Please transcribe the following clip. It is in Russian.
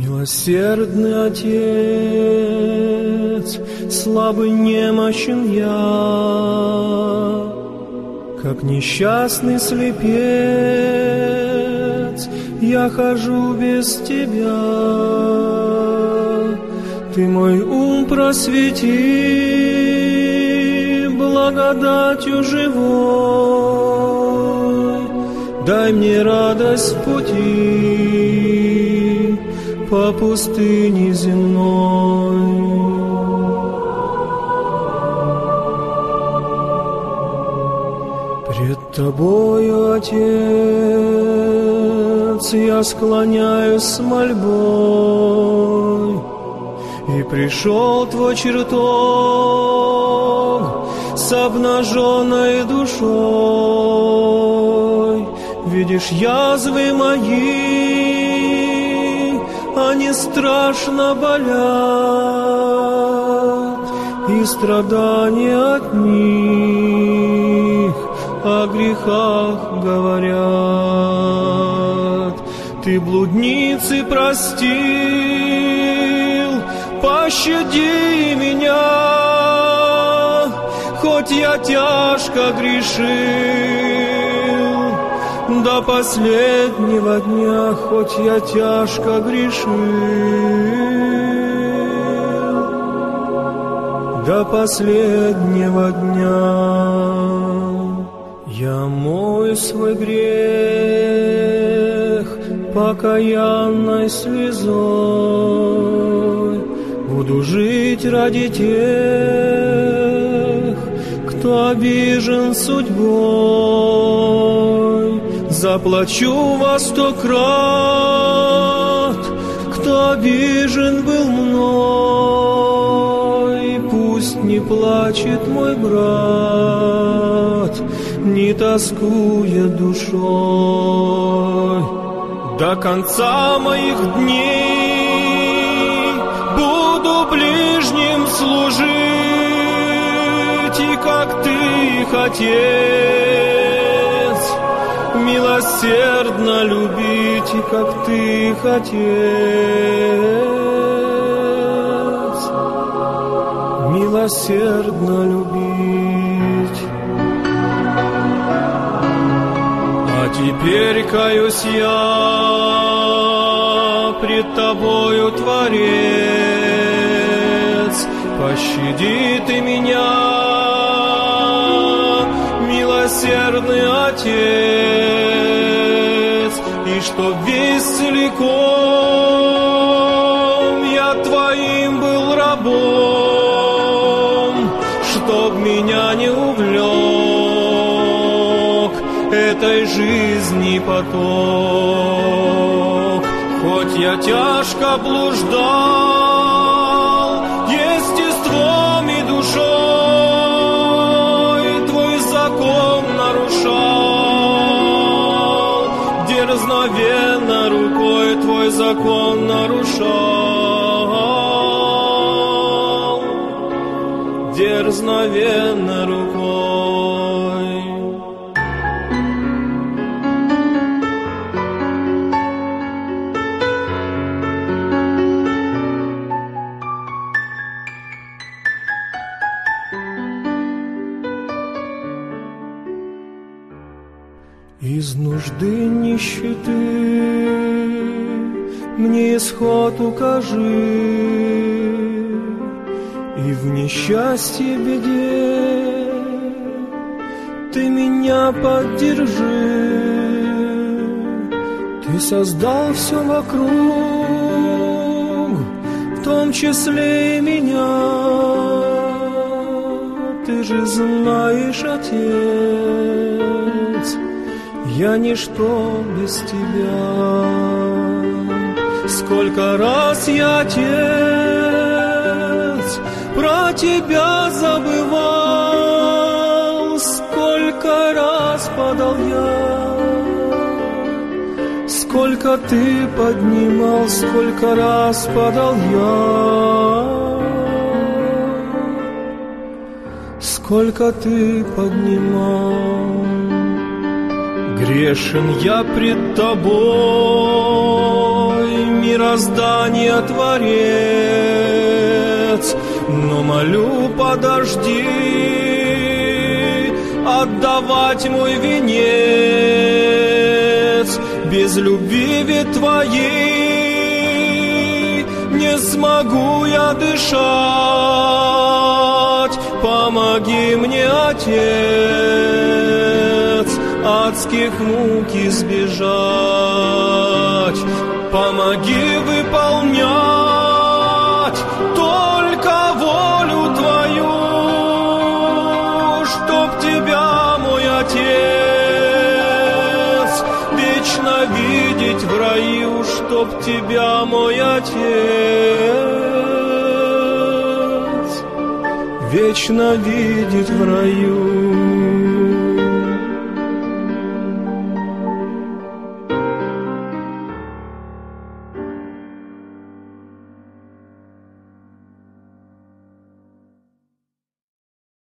Милосердный Отец, слабый, немощен я, как несчастный слепец, я хожу без Тебя. Ты мой ум просвети, благодатью живой, дай мне радость в пути по пустыне земной. Пред Тобою, Отец, я склоняюсь с мольбой, и пришел Твой чертог с обнаженной душой. Видишь язвы мои, они страшно болят, и страдания от них о грехах говорят. Ты блудницы простил, пощади меня, хоть я тяжко грешил, до последнего дня, хоть я тяжко грешил, до последнего дня. Я мою свой грех покаянной слезой, буду жить ради тех, кто обижен судьбой. Заплачу во 100 крат, кто обижен был мной. Пусть не плачет мой брат, не тоскует душой. До конца моих дней буду ближним служить, и как Ты, Отец, милосердно любить, и как Ты, Отец, милосердно любить. А теперь каюсь я пред Тобою, Творец, пощади Ты меня, милосердный Отец, и чтоб весь целиком я Твоим был рабом, чтоб меня не увлек этой жизни поток. Хоть я тяжко блуждал естеством и душой, Твой закон нарушал, дерзновенно рукой Твой закон нарушал, дерзновенно рукой. Из нужды нищеты мне исход укажи, и в несчастье, беде Ты меня поддержи. Ты создал все вокруг, в том числе и меня. Ты же знаешь, Отец, я ничто без Тебя. Сколько раз я, Отец, про Тебя забывал, сколько раз падал я, сколько Ты поднимал, сколько раз падал я, сколько Ты поднимал. Грешен я пред Тобой, мир мироздания Творец. Но молю, подожди, отдавать мой венец. Без любви ведь Твоей не смогу я дышать. Помоги мне, Отец, адских мук избежать. Помоги выполнять только волю Твою, чтоб Тебя, мой Отец, вечно видеть в раю, чтоб Тебя, мой Отец, вечно видеть в раю.